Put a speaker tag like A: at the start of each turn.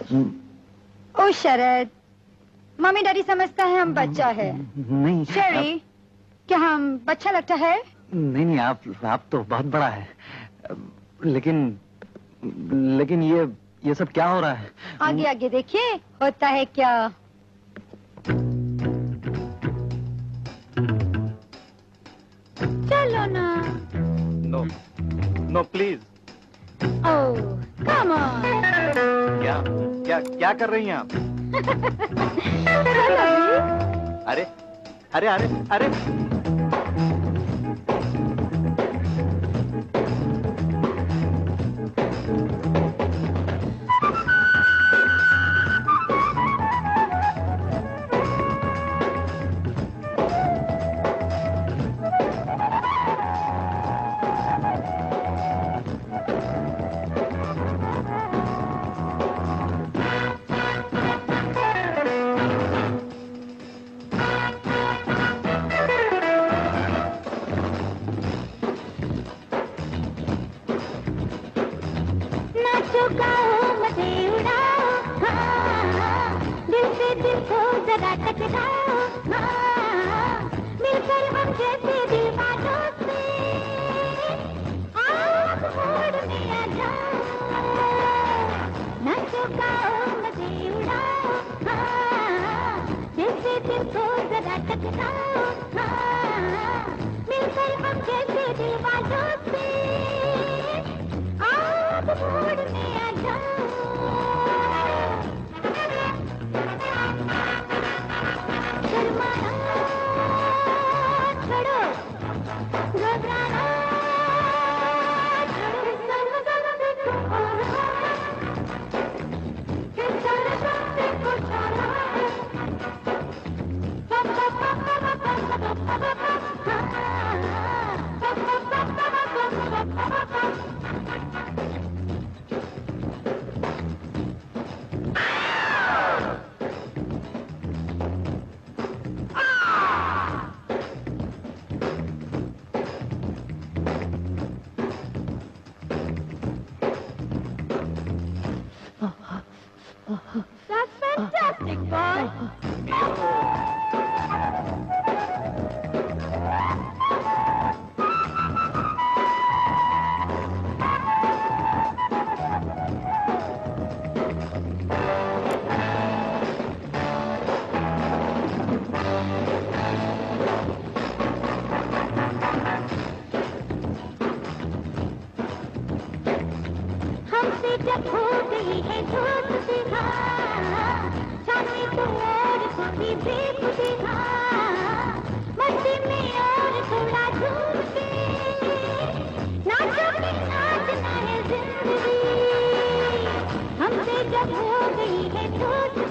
A: ओ शरद, mummy daddy समझता है हम बच्चा है।
B: नहीं
A: शेरी, क्या हम बच्चा लगता है?
B: नहीं, आप तो बहुत बड़ा है। लेकिन ये सब क्या हो रहा है?
A: आगे आगे देखिए होता है क्या। चलो ना।
B: No please.
A: Oh come on.
B: क्या कर रही हैं आप? अरे अरे अरे अरे
C: हमसे जब हो गई है दोस्ती